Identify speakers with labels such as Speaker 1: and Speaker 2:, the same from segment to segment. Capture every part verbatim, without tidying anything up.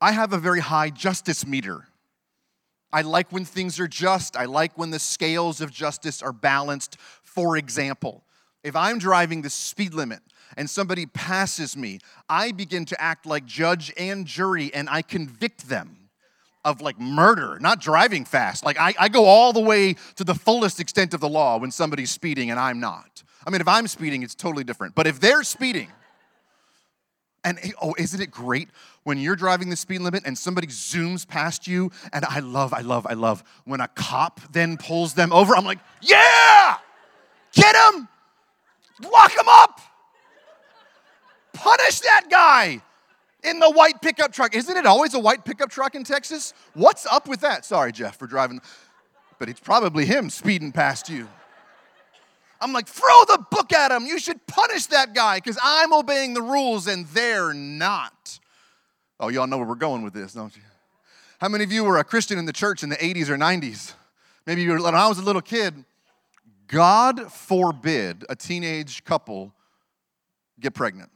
Speaker 1: I have a very high justice meter. I like when things are just. I like when the scales of justice are balanced. For example, if I'm driving the speed limit and somebody passes me, I begin to act like judge and jury, and I convict them of like murder, not driving fast. Like I, I go all the way to the fullest extent of the law when somebody's speeding and I'm not. I mean, if I'm speeding, it's totally different. But if they're speeding, and oh, isn't it great when you're driving the speed limit and somebody zooms past you? And I love, I love, I love when a cop then pulls them over. I'm like, yeah, get him, lock him up, punish that guy. In the white pickup truck. Isn't it always a white pickup truck in Texas? What's up with that? Sorry, Jeff, for driving. But it's probably him speeding past you. I'm like, throw the book at him. You should punish that guy because I'm obeying the rules and they're not. Oh, y'all know where we're going with this, don't you? How many of you were a Christian in the church in the eighties or nineties? Maybe you were, when I was a little kid. God forbid a teenage couple get pregnant.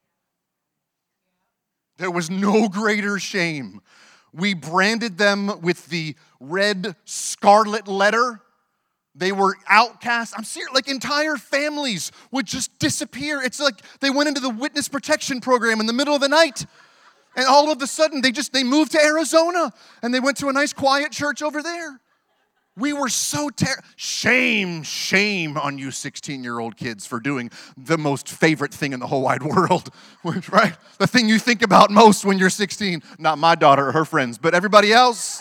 Speaker 1: There was no greater shame. We branded them with the red scarlet letter. They were outcasts. I'm serious. Like entire families would just disappear. It's like they went into the witness protection program in the middle of the night. And all of a sudden, they just, they moved to Arizona. And they went to a nice quiet church over there. We were so ter- shame, shame on you sixteen-year-old kids for doing the most favorite thing in the whole wide world, right? The thing you think about most when you're sixteen. Not my daughter or her friends, but everybody else.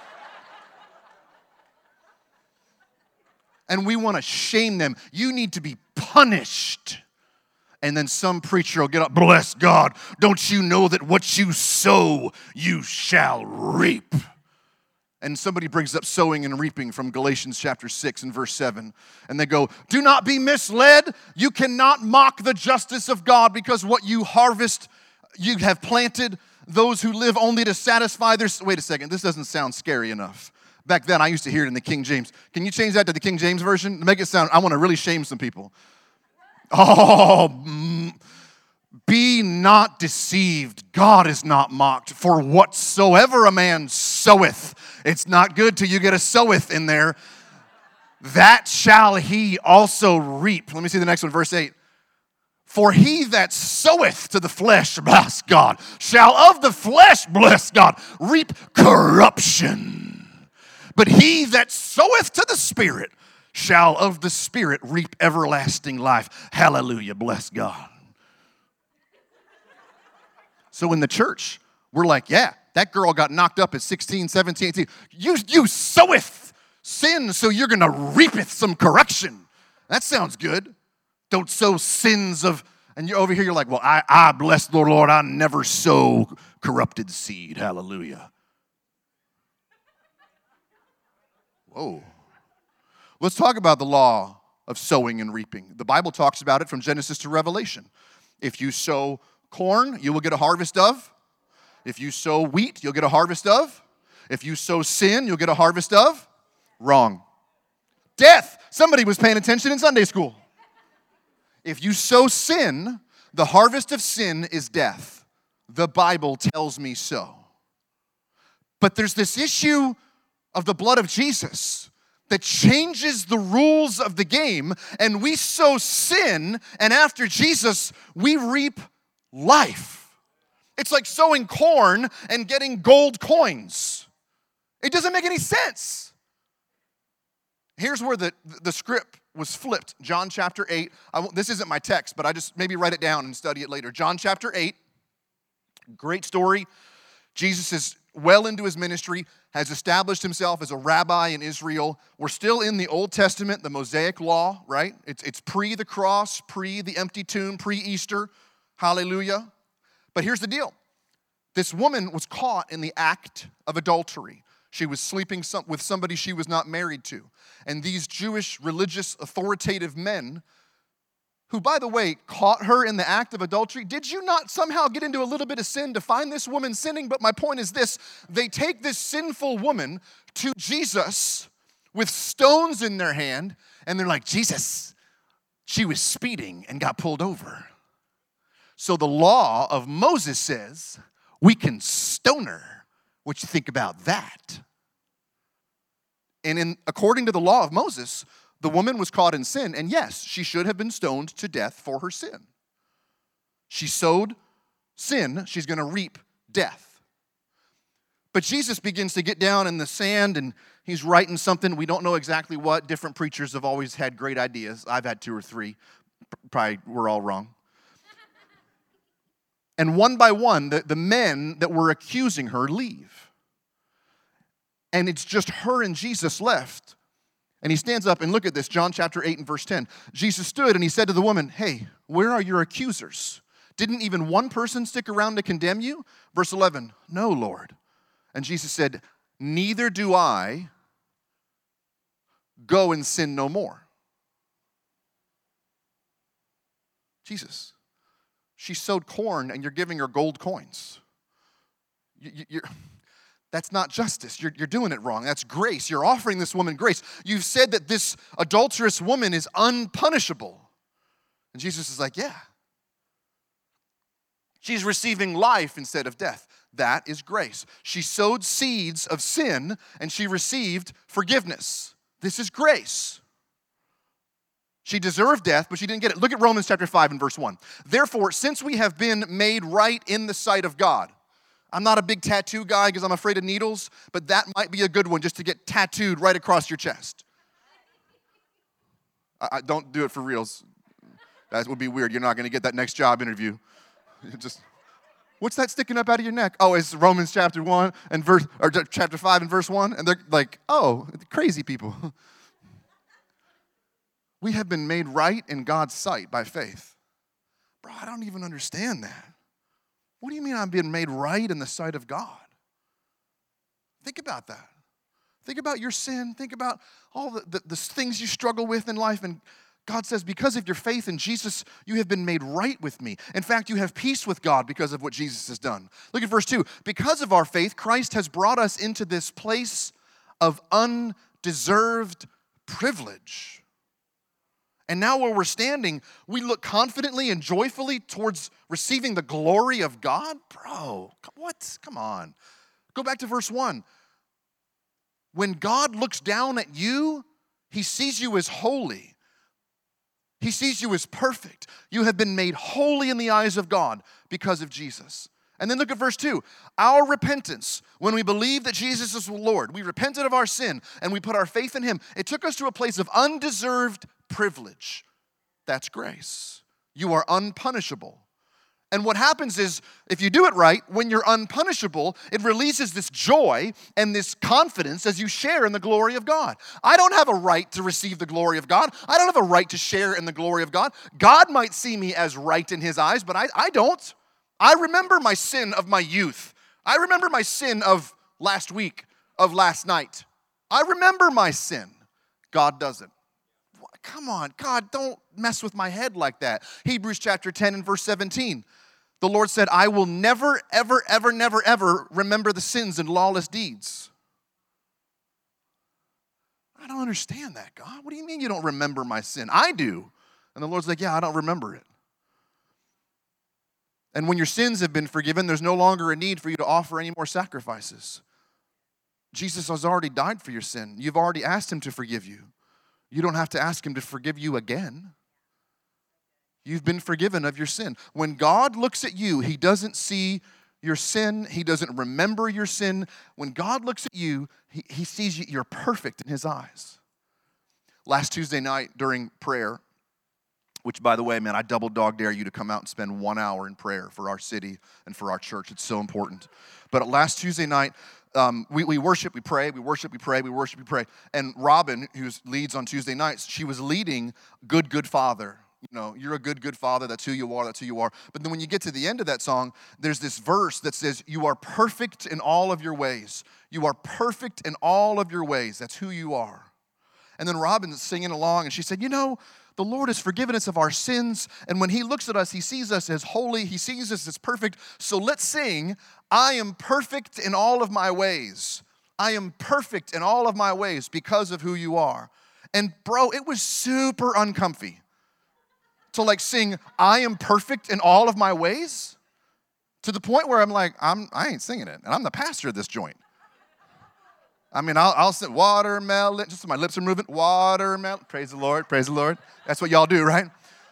Speaker 1: And we want to shame them. You need to be punished. And then some preacher will get up, bless God, don't you know that what you sow, you shall reap? And somebody brings up sowing and reaping from Galatians chapter six and verse seven. And they go, do not be misled. You cannot mock the justice of God because what you harvest, you have planted. Those who live only to satisfy their... Wait a second, this doesn't sound scary enough. Back then, I used to hear it in the King James. Can you change that to the King James version? To make it sound, I want to really shame some people. Oh, mm, be not deceived. God is not mocked. For whatsoever a man soweth, it's not good till you get a soweth in there, that shall he also reap. Let me see the next one, verse eight. For he that soweth to the flesh, bless God, shall of the flesh, bless God, reap corruption. But he that soweth to the Spirit shall of the Spirit reap everlasting life. Hallelujah, bless God. So in the church, we're like, yeah, that girl got knocked up at sixteen, seventeen, eighteen. You, you soweth sin, so you're going to reapeth some correction. That sounds good. Don't sow sins of, and you're over here, you're like, well, I, I bless the Lord, I never sow corrupted seed. Hallelujah. Whoa. Let's talk about the law of sowing and reaping. The Bible talks about it from Genesis to Revelation. If you sow corn, you will get a harvest of. If you sow wheat, you'll get a harvest of. If you sow sin, you'll get a harvest of. Wrong. Death. Somebody was paying attention in Sunday school. If you sow sin, the harvest of sin is death. The Bible tells me so. But there's this issue of the blood of Jesus that changes the rules of the game, and we sow sin, and after Jesus, we reap life. It's like sowing corn and getting gold coins. It doesn't make any sense. Here's where the, the script was flipped. John chapter eight. I this isn't my text, but I just maybe write it down and study it later. John chapter eight. Great story. Jesus is well into his ministry, has established himself as a rabbi in Israel. We're still in the Old Testament, the Mosaic law, right? It's, it's pre the cross, pre the empty tomb, pre-Easter. Hallelujah. But here's the deal. This woman was caught in the act of adultery. She was sleeping some, with somebody she was not married to. And these Jewish religious authoritative men, who, by the way, caught her in the act of adultery, did you not somehow get into a little bit of sin to find this woman sinning? But my point is this. They take this sinful woman to Jesus with stones in their hand, and they're like, Jesus, she was speeding and got pulled over. So the law of Moses says we can stone stone her. What you think about that? And in according to the law of Moses, the woman was caught in sin, and yes, she should have been stoned to death for her sin. She sowed sin, she's going to reap death. But Jesus begins to get down in the sand, and he's writing something. We don't know exactly what. Different preachers have always had great ideas. I've had two or three. Probably we're all wrong. And one by one, the, the men that were accusing her leave. And it's just her and Jesus left. And he stands up and look at this, John chapter eight and verse ten. Jesus stood and he said to the woman, hey, where are your accusers? Didn't even one person stick around to condemn you? Verse eleven, no, Lord. And Jesus said, neither do I. Go and sin no more. Jesus, she sowed corn and you're giving her gold coins. You, you, that's not justice. You're, you're doing it wrong. That's grace. You're offering this woman grace. You've said that this adulterous woman is unpunishable. And Jesus is like, yeah. She's receiving life instead of death. That is grace. She sowed seeds of sin and she received forgiveness. This is grace. She deserved death, but she didn't get it. Look at Romans chapter five and verse one. Therefore, since we have been made right in the sight of God. I'm not a big tattoo guy because I'm afraid of needles, but that might be a good one just to get tattooed right across your chest. I, I don't do it for reals. That would be weird. You're not going to get that next job interview. You just, what's that sticking up out of your neck? Oh, it's Romans chapter one and verse, or chapter five and verse one, and they're like, oh, crazy people. We have been made right in God's sight by faith. Bro, I don't even understand that. What do you mean I'm being made right in the sight of God? Think about that. Think about your sin. Think about all the, the, the things you struggle with in life. And God says, because of your faith in Jesus, you have been made right with me. In fact, you have peace with God because of what Jesus has done. Look at verse two. Because of our faith, Christ has brought us into this place of undeserved privilege. And now where we're standing, we look confidently and joyfully towards receiving the glory of God? Bro, what? Come on. Go back to verse one. When God looks down at you, he sees you as holy. He sees you as perfect. You have been made holy in the eyes of God because of Jesus. And then look at verse two. Our repentance, when we believe that Jesus is the Lord, we repented of our sin and we put our faith in him. It took us to a place of undeserved privilege. That's grace. You are unpunishable. And what happens is, if you do it right, when you're unpunishable, it releases this joy and this confidence as you share in the glory of God. I don't have a right to receive the glory of God. I don't have a right to share in the glory of God. God might see me as right in his eyes, but I, I don't. I remember my sin of my youth. I remember my sin of last week, of last night. I remember my sin. God doesn't. Come on, God, don't mess with my head like that. Hebrews chapter ten and verse seventeen. The Lord said, I will never, ever, ever, never, ever remember the sins and lawless deeds. I don't understand that, God. What do you mean you don't remember my sin? I do. And the Lord's like, yeah, I don't remember it. And when your sins have been forgiven, there's no longer a need for you to offer any more sacrifices. Jesus has already died for your sin. You've already asked him to forgive you. You don't have to ask him to forgive you again. You've been forgiven of your sin. When God looks at you, he doesn't see your sin. He doesn't remember your sin. When God looks at you, he, he sees you, you're perfect in his eyes. Last Tuesday night during prayer, which, by the way, man, I double dog dare you to come out and spend one hour in prayer for our city and for our church. It's so important. But last Tuesday night, Um, we, we worship, we pray, we worship, we pray, we worship, we pray. And Robin, who leads on Tuesday nights, she was leading Good, Good Father. You know, you're a good, good father. That's who you are. That's who you are. But then when you get to the end of that song, there's this verse that says, you are perfect in all of your ways. You are perfect in all of your ways. That's who you are. And then Robin's singing along, and she said, you know, the Lord has forgiven us of our sins, and when he looks at us, he sees us as holy, he sees us as perfect. So let's sing, I am perfect in all of my ways. I am perfect in all of my ways because of who you are. And bro, it was super uncomfy to like sing, I am perfect in all of my ways. To the point where I'm like, I'm, I ain't singing it. And I'm the pastor of this joint. I mean, I'll, I'll say watermelon, just so my lips are moving. Watermelon, praise the Lord, praise the Lord. That's what y'all do, right?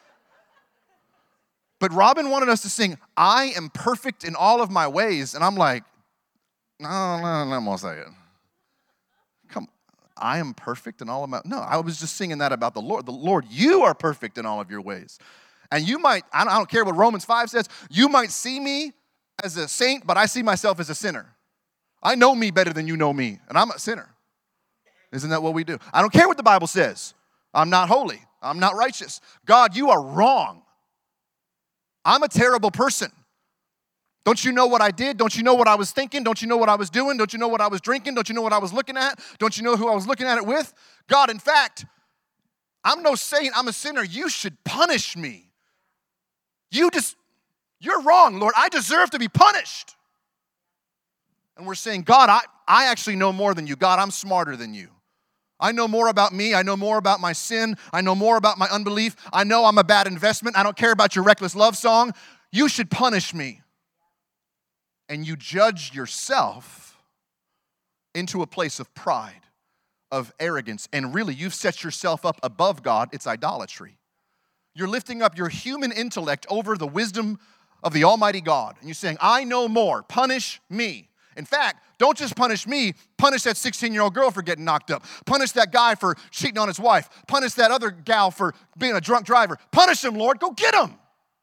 Speaker 1: But Robin wanted us to sing, I am perfect in all of my ways. And I'm like, no, no, no, I'm going to say it. Come, I am perfect in all of my, no, I was just singing that about the Lord. The Lord, you are perfect in all of your ways. And you might, I don't, I don't care what Romans five says, you might see me as a saint, but I see myself as a sinner. I know me better than you know me, and I'm a sinner. Isn't that what we do? I don't care what the Bible says. I'm not holy. I'm not righteous. God, you are wrong. I'm a terrible person. Don't you know what I did? Don't you know what I was thinking? Don't you know what I was doing? Don't you know what I was drinking? Don't you know what I was looking at? Don't you know who I was looking at it with? God, in fact, I'm no saint. I'm a sinner. You should punish me. You just, you're wrong, Lord. I deserve to be punished. And we're saying, God, I, I actually know more than you. God, I'm smarter than you. I know more about me. I know more about my sin. I know more about my unbelief. I know I'm a bad investment. I don't care about your reckless love song. You should punish me. And you judge yourself into a place of pride, of arrogance. And really, you've set yourself up above God. It's idolatry. You're lifting up your human intellect over the wisdom of the Almighty God. And you're saying, I know more. Punish me. In fact, don't just punish me, punish that sixteen-year-old girl for getting knocked up. Punish that guy for cheating on his wife. Punish that other gal for being a drunk driver. Punish him, Lord. Go get him.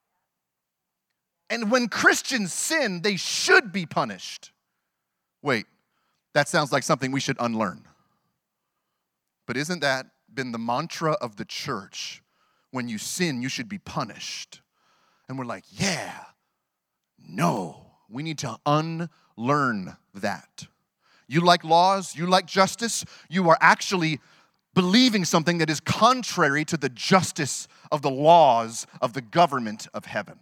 Speaker 1: And when Christians sin, they should be punished. Wait, that sounds like something we should unlearn. But isn't that been the mantra of the church? When you sin, you should be punished. And we're like, yeah, no, we need to unlearn that. You like laws, you like justice, you are actually believing something that is contrary to the justice of the laws of the government of heaven.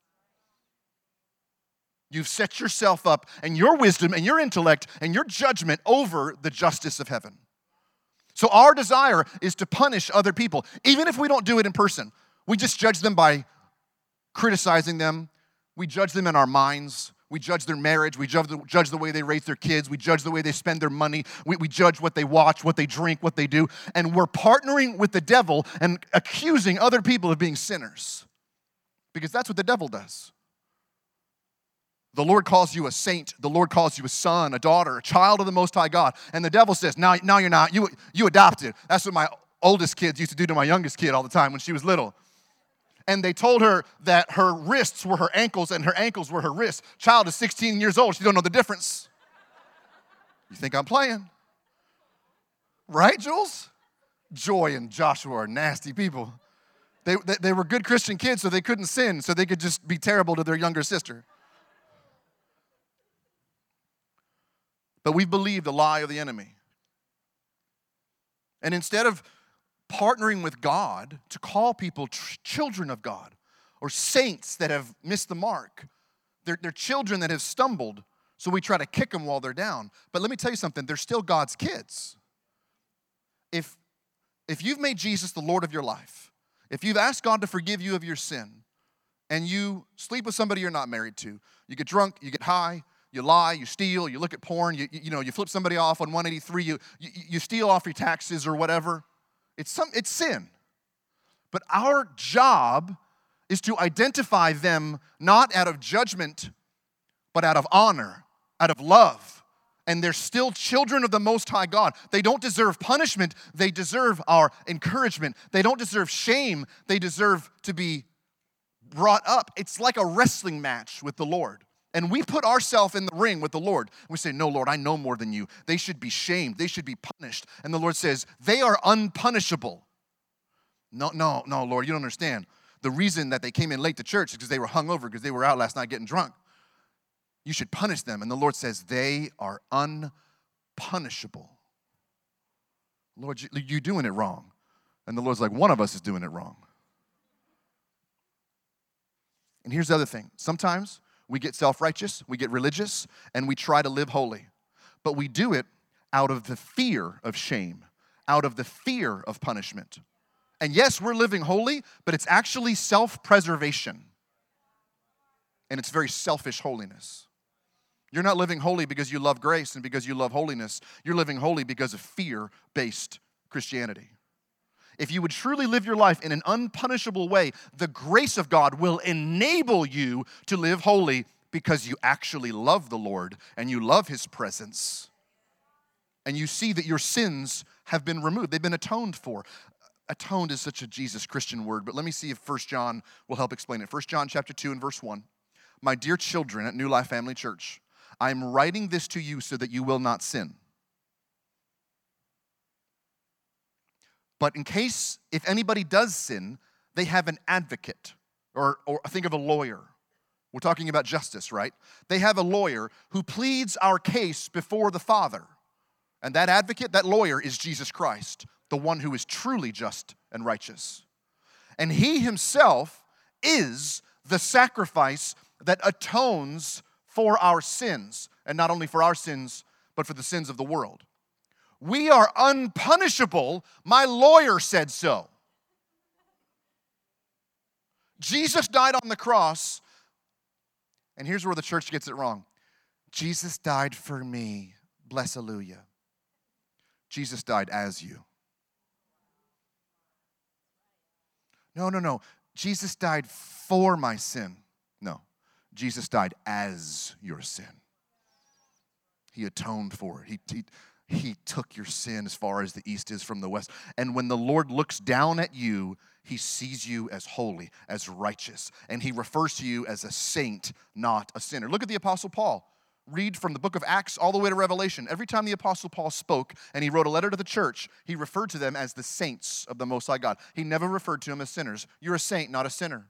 Speaker 1: You've set yourself up and your wisdom and your intellect and your judgment over the justice of heaven. So our desire is to punish other people, even if we don't do it in person. We just judge them by criticizing them. We judge them in our minds. We judge their marriage. We judge the, judge the way they raise their kids. We judge the way they spend their money. We, we judge what they watch, what they drink, what they do. And we're partnering with the devil and accusing other people of being sinners. Because that's what the devil does. The Lord calls you a saint. The Lord calls you a son, a daughter, a child of the Most High God. And the devil says, no, no, you're not. You, you adopted. That's what my oldest kids used to do to my youngest kid all the time when she was little. And they told her that her wrists were her ankles and her ankles were her wrists. Child is sixteen years old. She don't know the difference. You think I'm playing? Right, Jules? Joy and Joshua are nasty people. They, they, they were good Christian kids, so they couldn't sin, so they could just be terrible to their younger sister. But we've believed the lie of the enemy. And instead of partnering with God to call people tr- children of God or saints that have missed the mark, they're, they're children that have stumbled, so we try to kick them while they're down. But let me tell you something, they're still God's kids. If, if you've made Jesus the Lord of your life, if you've asked God to forgive you of your sin, and you sleep with somebody you're not married to, you get drunk, you get high, you lie, you steal, you look at porn, you, you know, you flip somebody off on one eighty-three, you, you, you steal off your taxes or whatever. It's some, it's sin. But our job is to identify them not out of judgment, but out of honor, out of love. And they're still children of the Most High God. They don't deserve punishment. They deserve our encouragement. They don't deserve shame. They deserve to be brought up. It's like a wrestling match with the Lord. And we put ourselves in the ring with the Lord. We say, no, Lord, I know more than you. They should be shamed. They should be punished. And the Lord says, they are unpunishable. No, no, no, Lord, you don't understand. The reason that they came in late to church is because they were hungover, because they were out last night getting drunk. You should punish them. And the Lord says, they are unpunishable. Lord, you're doing it wrong. And the Lord's like, one of us is doing it wrong. And here's the other thing. Sometimes we get self-righteous, we get religious, and we try to live holy. But we do it out of the fear of shame, out of the fear of punishment. And yes, we're living holy, but it's actually self-preservation. and it's very selfish holiness. You're not living holy because you love grace and because you love holiness. You're living holy because of fear-based Christianity. If you would truly live your life in an unpunishable way, the grace of God will enable you to live holy because you actually love the Lord and you love His presence. And you see that your sins have been removed. They've been atoned for. Atoned is such a Jesus Christian word, but let me see if First John will help explain it. First John chapter two and verse one. My dear children at New Life Family Church, I am writing this to you so that you will not sin. But in case, if anybody does sin, they have an advocate, or, or think of a lawyer. We're talking about justice, right? They have a lawyer who pleads our case before the Father. And that advocate, that lawyer, is Jesus Christ, the one who is truly just and righteous. And He Himself is the sacrifice that atones for our sins, and not only for our sins, but for the sins of the world. We are unpunishable. My lawyer said so. Jesus died on the cross, and here's where the church gets it wrong. Jesus died for me. Bless hallelujah. Jesus died as you. No, no, no. Jesus died for my sin. No. Jesus died as your sin. He atoned for it. He, he, he took your sin as far as the east is from the west. And when the Lord looks down at you, He sees you as holy, as righteous. And He refers to you as a saint, not a sinner. Look at the Apostle Paul. Read from the book of Acts all the way to Revelation. Every time the Apostle Paul spoke and he wrote a letter to the church, he referred to them as the saints of the Most High God. He never referred to them as sinners. You're a saint, not a sinner.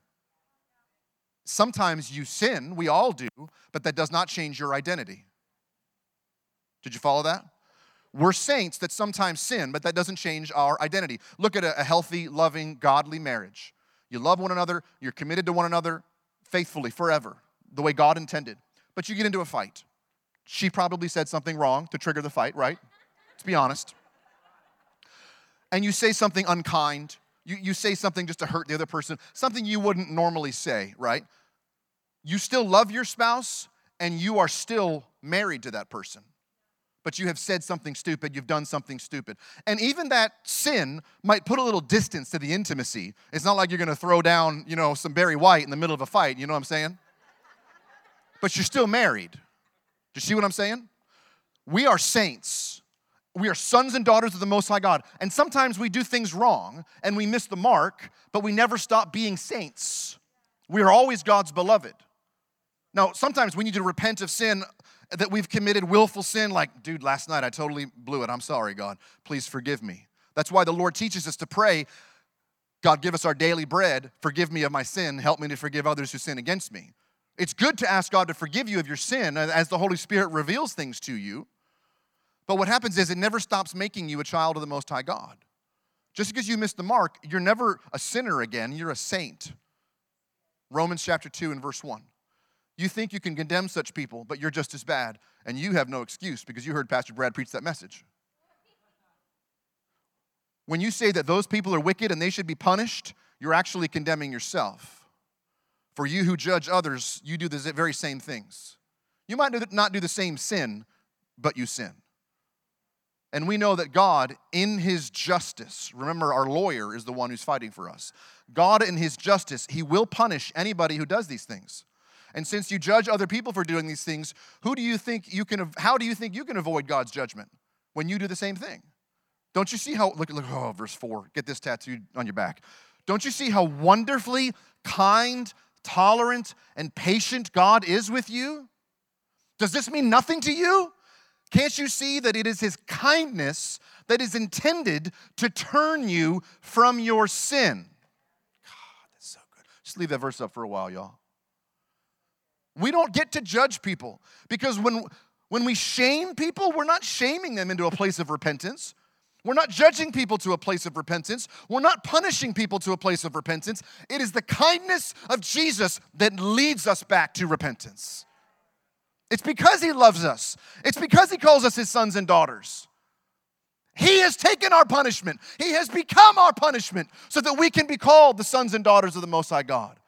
Speaker 1: Sometimes you sin, we all do, but that does not change your identity. Did you follow that? We're saints that sometimes sin, but that doesn't change our identity. Look at a, a healthy, loving, godly marriage. You love one another, you're committed to one another faithfully forever, the way God intended. But you get into a fight. She probably said something wrong to trigger the fight, right? Let's be honest. And you say something unkind. You, you say something just to hurt the other person, something you wouldn't normally say, right? You still love your spouse, and you are still married to that person. But you have said something stupid, you've done something stupid. And even that sin might put a little distance to the intimacy. It's not like you're going to throw down, you know, some Barry White in the middle of a fight, you know what I'm saying? But you're still married. Do you see what I'm saying? We are saints. We are sons and daughters of the Most High God. And sometimes we do things wrong and we miss the mark, but we never stop being saints. We are always God's beloved. Now, sometimes we need to repent of sin that we've committed, willful sin, like, dude, last night I totally blew it. I'm sorry, God. Please forgive me. That's why the Lord teaches us to pray, God, give us our daily bread. Forgive me of my sin. Help me to forgive others who sin against me. It's good to ask God to forgive you of your sin as the Holy Spirit reveals things to you. But what happens is it never stops making you a child of the Most High God. Just because you missed the mark, you're never a sinner again. You're a saint. Romans chapter two and verse one. You think you can condemn such people, but you're just as bad. And you have no excuse because you heard Pastor Brad preach that message. When you say that those people are wicked and they should be punished, you're actually condemning yourself. For you who judge others, you do the very same things. You might not do the same sin, but you sin. And we know that God, in His justice, remember our lawyer is the one who's fighting for us. God, in His justice, He will punish anybody who does these things. And since you judge other people for doing these things, who do you think you can? How do you think you can avoid God's judgment when you do the same thing? Don't you see how? Look, look. Oh, verse four. Get this tattooed on your back. Don't you see how wonderfully kind, tolerant, and patient God is with you? Does this mean nothing to you? Can't you see that it is His kindness that is intended to turn you from your sin? God, that's so good. Just leave that verse up for a while, y'all. We don't get to judge people because when, when we shame people, we're not shaming them into a place of repentance. We're not judging people to a place of repentance. We're not punishing people to a place of repentance. It is the kindness of Jesus that leads us back to repentance. It's because He loves us. It's because He calls us His sons and daughters. He has taken our punishment. He has become our punishment so that we can be called the sons and daughters of the Most High God.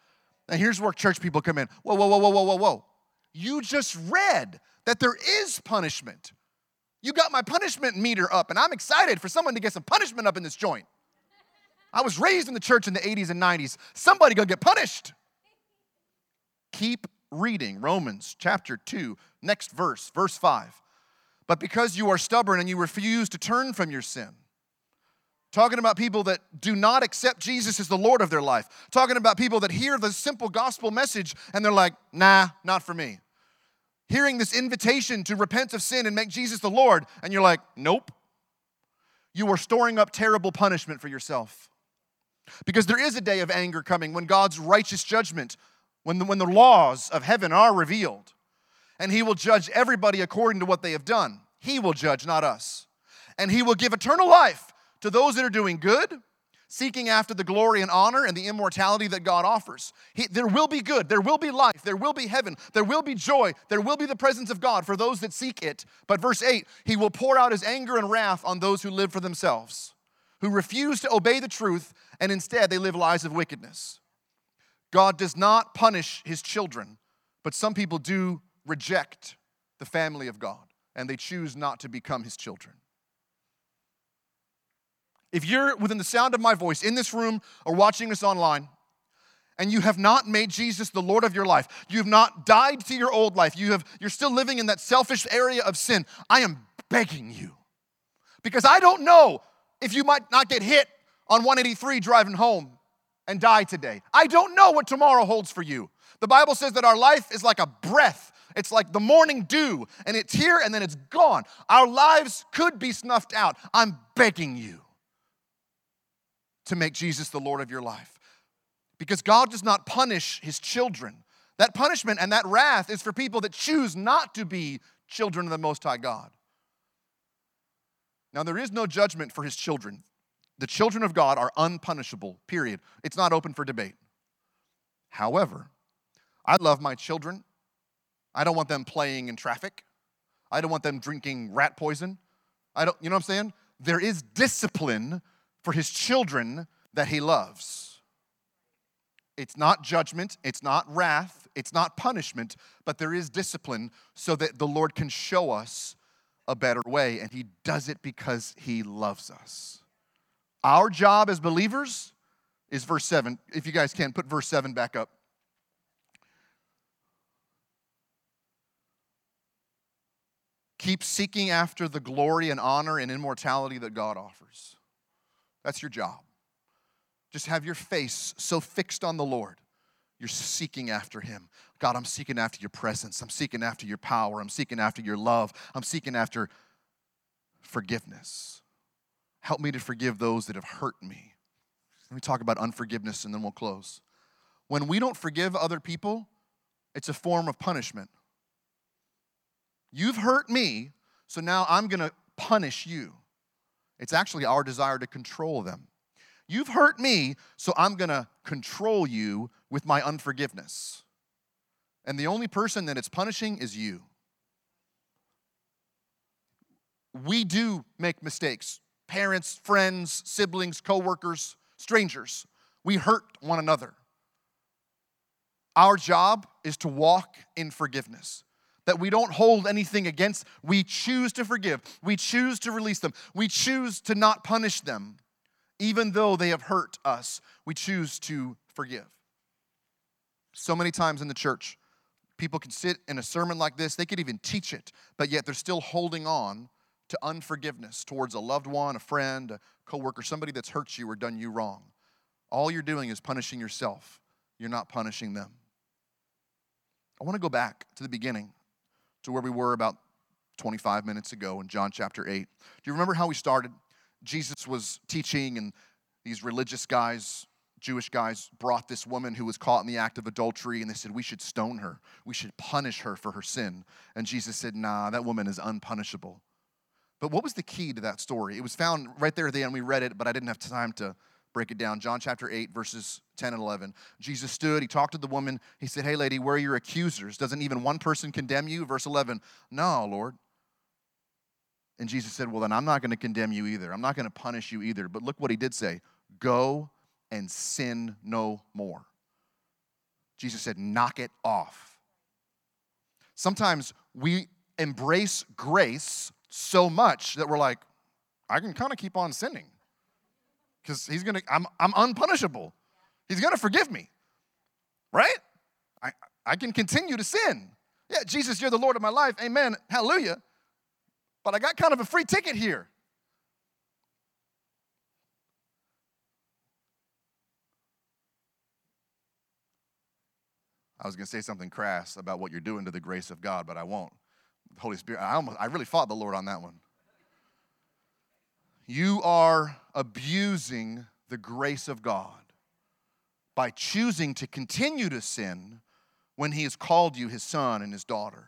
Speaker 1: And here's where church people come in. Whoa, whoa, whoa, whoa, whoa, whoa, whoa. You just read that there is punishment. You got my punishment meter up, and I'm excited for someone to get some punishment up in this joint. I was raised in the church in the eighties and nineties. Somebody gonna get punished. Keep reading Romans chapter two, next verse, verse five. But because you are stubborn and you refuse to turn from your sin. Talking about people that do not accept Jesus as the Lord of their life. Talking about people that hear the simple gospel message and they're like, nah, not for me. Hearing this invitation to repent of sin and make Jesus the Lord, and you're like, nope. You are storing up terrible punishment for yourself. Because there is a day of anger coming when God's righteous judgment, when the, when the laws of heaven are revealed, and He will judge everybody according to what they have done. He will judge, not us. And He will give eternal life to those that are doing good, seeking after the glory and honor and the immortality that God offers. He, there will be good, there will be life, there will be heaven, there will be joy, there will be the presence of God for those that seek it. But verse eight, He will pour out His anger and wrath on those who live for themselves, who refuse to obey the truth, and instead they live lives of wickedness. God does not punish His children, but some people do reject the family of God, and they choose not to become His children. If you're within the sound of my voice, in this room or watching us online, and you have not made Jesus the Lord of your life, you have not died to your old life, you have, you're still living in that selfish area of sin, I am begging you. Because I don't know if you might not get hit on one eighty-three driving home and die today. I don't know what tomorrow holds for you. The Bible says that our life is like a breath. It's like the morning dew, and it's here and then it's gone. Our lives could be snuffed out. I'm begging you to make Jesus the Lord of your life. Because God does not punish His children. That punishment and that wrath is for people that choose not to be children of the Most High God. Now, there is no judgment for His children. The children of God are unpunishable, period. It's not open for debate. However, I love my children. I don't want them playing in traffic. I don't want them drinking rat poison. I don't, you know what I'm saying? There is discipline for His children that He loves. It's not judgment, it's not wrath, it's not punishment, but there is discipline so that the Lord can show us a better way, and He does it because He loves us. Our job as believers is verse seven. If you guys can, put verse seven back up. Keep seeking after the glory and honor and immortality that God offers. That's your job. Just have your face so fixed on the Lord. You're seeking after Him. God, I'm seeking after your presence. I'm seeking after your power. I'm seeking after your love. I'm seeking after forgiveness. Help me to forgive those that have hurt me. Let me talk about unforgiveness and then we'll close. When we don't forgive other people, it's a form of punishment. You've hurt me, so now I'm going to punish you. It's actually our desire to control them. You've hurt me, so I'm going to control you with my unforgiveness. And the only person that it's punishing is you. We do make mistakes. Parents, friends, siblings, coworkers, strangers. We hurt one another. Our job is to walk in forgiveness. That we don't hold anything against. We choose to forgive. We choose to release them. We choose to not punish them. Even though they have hurt us, we choose to forgive. So many times in the church, people can sit in a sermon like this. They could even teach it, but yet they're still holding on to unforgiveness towards a loved one, a friend, a coworker, somebody that's hurt you or done you wrong. All you're doing is punishing yourself. You're not punishing them. I want to go back to the beginning, to where we were about twenty-five minutes ago in John chapter eight. Do you remember how we started? Jesus was teaching, and these religious guys, Jewish guys, brought this woman who was caught in the act of adultery, and they said, we should stone her. We should punish her for her sin. And Jesus said, nah, that woman is unpunishable. But what was the key to that story? It was found right there at the end. We read it, but I didn't have time to break it down. John chapter eight, verses ten and eleven. Jesus stood, he talked to the woman. He said, hey, lady, where are your accusers? Doesn't even one person condemn you? Verse eleven, no, Lord. And Jesus said, well, then I'm not going to condemn you either. I'm not going to punish you either. But look what he did say. Go and sin no more. Jesus said, knock it off. Sometimes we embrace grace so much that we're like, I can kind of keep on sinning because he's going to, I'm, I'm unpunishable. He's going to forgive me, right? I, I can continue to sin. Yeah, Jesus, you're the Lord of my life. Amen. Hallelujah. But I got kind of a free ticket here. I was going to say something crass about what you're doing to the grace of God, but I won't. The Holy Spirit, I, almost, I really fought the Lord on that one. You are abusing the grace of God by choosing to continue to sin when he has called you his son and his daughter.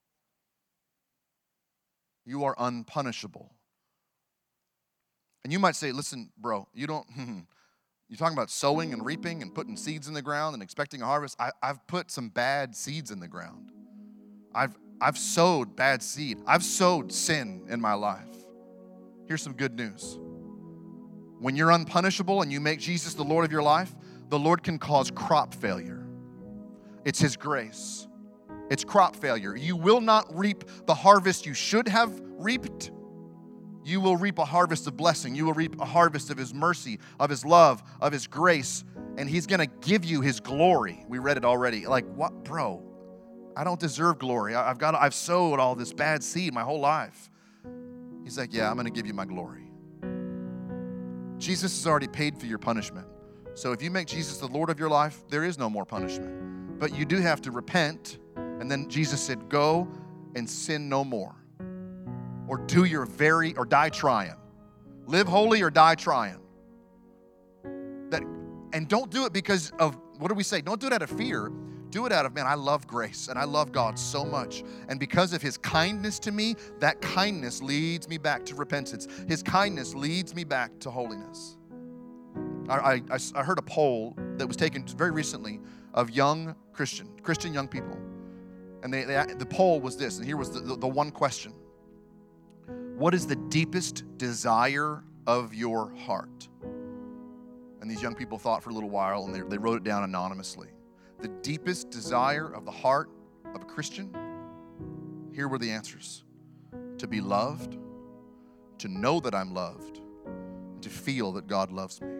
Speaker 1: You are unpunishable. And you might say, listen, bro, you don't, you're talking about sowing and reaping and putting seeds in the ground and expecting a harvest. I, I've put some bad seeds in the ground. I've, I've sowed bad seed. I've sowed sin in my life. Here's some good news. When you're unpunishable and you make Jesus the Lord of your life, the Lord can cause crop failure. It's his grace. It's crop failure. You will not reap the harvest you should have reaped. You will reap a harvest of blessing. You will reap a harvest of his mercy, of his love, of his grace, and he's going to give you his glory. We read it already. Like, what, bro? I don't deserve glory. I've got, I've sowed all this bad seed my whole life. He's like, yeah, I'm going to give you my glory. Jesus has already paid for your punishment. So if you make Jesus the Lord of your life, there is no more punishment. But you do have to repent. And then Jesus said, go and sin no more. Or do your very, or die trying. Live holy or die trying. That, and don't do it because of, what do we say? Don't do it out of fear. Do it out of, man, I love grace and I love God so much. And because of his kindness to me, that kindness leads me back to repentance. His kindness leads me back to holiness. I, I, I heard a poll that was taken very recently of young Christian, Christian young people. And they, they, the poll was this, and here was the, the, the one question. What is the deepest desire of your heart? And these young people thought for a little while, and they, they wrote it down anonymously. The deepest desire of the heart of a Christian, here were the answers. To be loved, to know that I'm loved, and to feel that God loves me.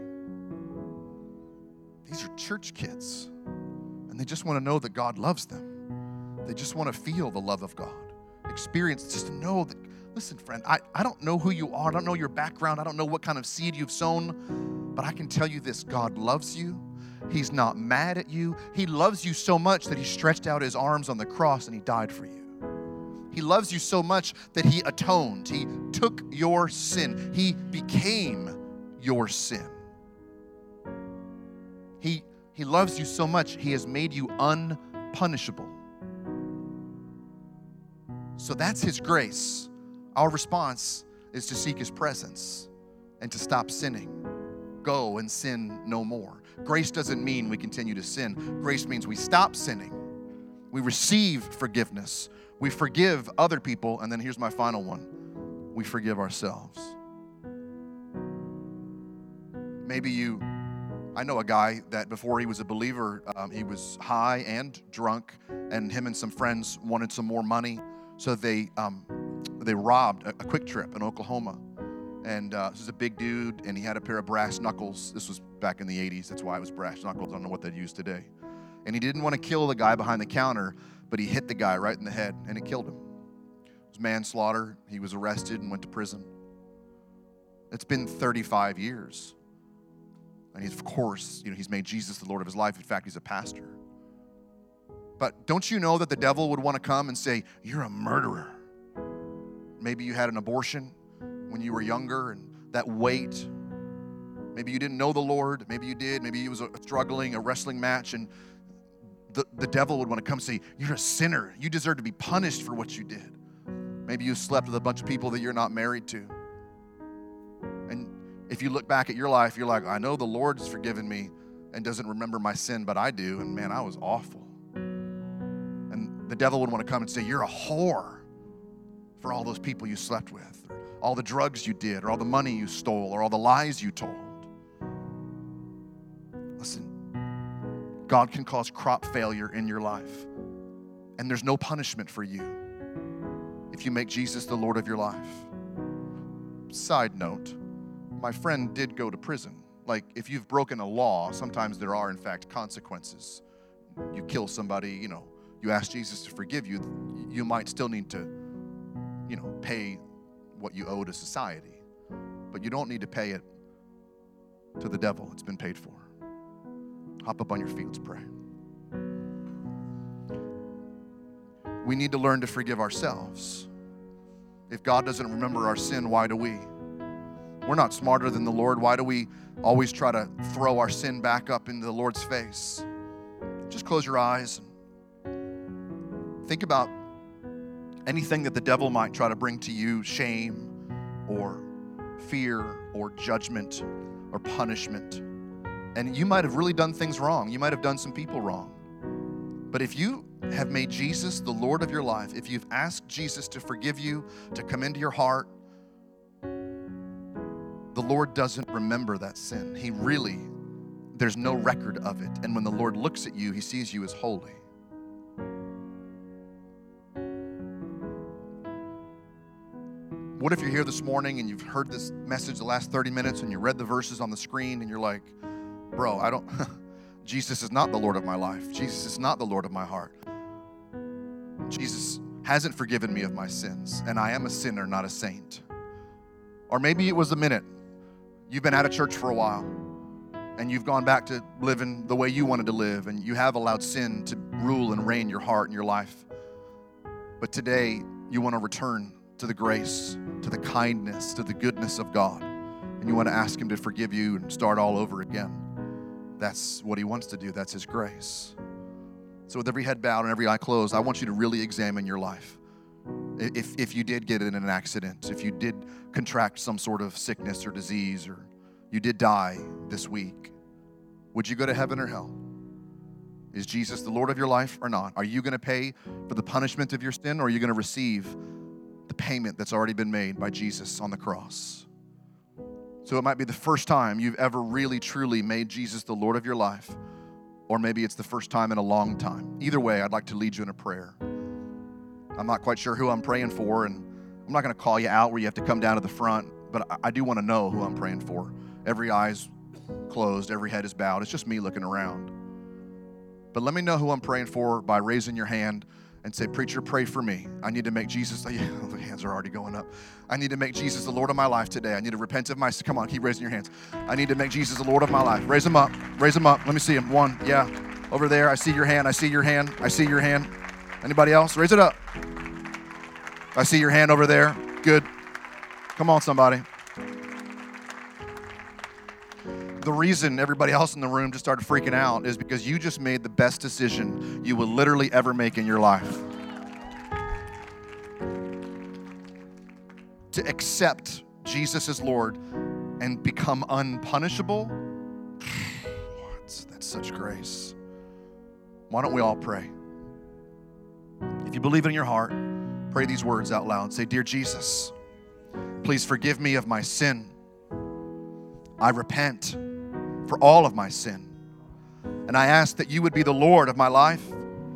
Speaker 1: These are church kids, and they just want to know that God loves them. They just want to feel the love of God. Experience, just to know that, listen, friend, I, I don't know who you are. I don't know your background. I don't know what kind of seed you've sown, but I can tell you this, God loves you. He's not mad at you. He loves you so much that he stretched out his arms on the cross and he died for you. He loves you so much that he atoned. He took your sin. He became your sin. He, he loves you so much, he has made you unpunishable. So that's his grace. Our response is to seek his presence and to stop sinning. Go and sin no more. Grace doesn't mean we continue to sin. Grace means we stop sinning. We receive forgiveness. We forgive other people. And then here's my final one. We forgive ourselves. Maybe you, I know a guy that before he was a believer, um, he was high and drunk, and him and some friends wanted some more money. So they um, they robbed a, a Quick Trip in Oklahoma. And uh, this is a big dude, and he had a pair of brass knuckles. This was back in the eighties. That's why it was brass knuckles. I don't know what they'd use today. And he didn't want to kill the guy behind the counter, but he hit the guy right in the head, and it killed him. It was manslaughter. He was arrested and went to prison. It's been thirty-five years. And he's, of course, you know, he's made Jesus the Lord of his life. In fact, he's a pastor. But don't you know that the devil would want to come and say, you're a murderer. Maybe you had an abortion when you were younger, and that weight, maybe you didn't know the Lord, maybe you did, maybe it was a struggling, a wrestling match, and the, the devil would want to come and say, you're a sinner, you deserve to be punished for what you did. Maybe you slept with a bunch of people that you're not married to. And if you look back at your life, you're like, I know the Lord's forgiven me and doesn't remember my sin, but I do, and man, I was awful. And the devil would want to come and say, you're a whore for all those people you slept with, or all the drugs you did, or all the money you stole, or all the lies you told. Listen, God can cause crop failure in your life. And there's no punishment for you if you make Jesus the Lord of your life. Side note, my friend did go to prison. Like, if you've broken a law, sometimes there are, in fact, consequences. You kill somebody, you know, you ask Jesus to forgive you, you might still need to, you know, pay what you owe to society. But you don't need to pay it to the devil. It's been paid for. Hop up on your feet, let's pray. We need to learn to forgive ourselves. If God doesn't remember our sin, why do we? We're not smarter than the Lord. Why do we always try to throw our sin back up into the Lord's face? Just close your eyes and think about anything that the devil might try to bring to you, shame or fear or judgment or punishment. And you might have really done things wrong. You might have done some people wrong. But if you have made Jesus the Lord of your life, if you've asked Jesus to forgive you, to come into your heart, the Lord doesn't remember that sin. He really, there's no record of it. And when the Lord looks at you, he sees you as holy. What if you're here this morning and you've heard this message the last thirty minutes and you read the verses on the screen and you're like, bro, I don't, Jesus is not the Lord of my life. Jesus is not the Lord of my heart. Jesus hasn't forgiven me of my sins, and I am a sinner, not a saint. Or maybe it was a minute. You've been out of church for a while, and you've gone back to living the way you wanted to live, and you have allowed sin to rule and reign your heart and your life. But today, you want to return to the grace, to the kindness, to the goodness of God, and you want to ask him to forgive you and start all over again. That's what he wants to do. That's his grace. So with every head bowed and every eye closed, I want you to really examine your life. If, if you did get in an accident, if you did contract some sort of sickness or disease, or you did die this week, would you go to heaven or hell? Is Jesus the Lord of your life or not? Are you going to pay for the punishment of your sin, or are you going to receive the payment that's already been made by Jesus on the cross? So it might be the first time you've ever really, truly made Jesus the Lord of your life, or maybe it's the first time in a long time. Either way, I'd like to lead you in a prayer. I'm not quite sure who I'm praying for, and I'm not going to call you out where you have to come down to the front, but I do want to know who I'm praying for. Every eye's closed, every head is bowed. It's just me looking around. But let me know who I'm praying for by raising your hand and say, preacher, pray for me. I need to make Jesus, oh, yeah, the hands are already going up. I need to make Jesus the Lord of my life today. I need to repent of my sin. Come on, keep raising your hands. I need to make Jesus the Lord of my life. Raise them up, raise them up. Let me see them. One, yeah, over there. I see your hand, I see your hand, I see your hand. Anybody else? Raise it up. I see your hand over there. Good. Come on, somebody. The reason everybody else in the room just started freaking out is because you just made the best decision you will literally ever make in your life. To accept Jesus as Lord and become unpunishable, that's such grace. Why don't we all pray? If you believe it in your heart, pray these words out loud. Say, dear Jesus, please forgive me of my sin. I repent for all of my sin. And I ask that you would be the Lord of my life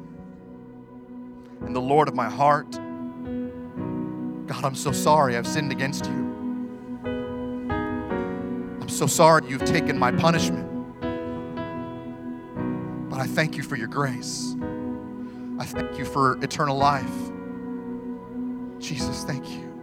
Speaker 1: and the Lord of my heart. God, I'm so sorry I've sinned against you. I'm so sorry you've taken my punishment. But I thank you for your grace. I thank you for eternal life. Jesus, thank you.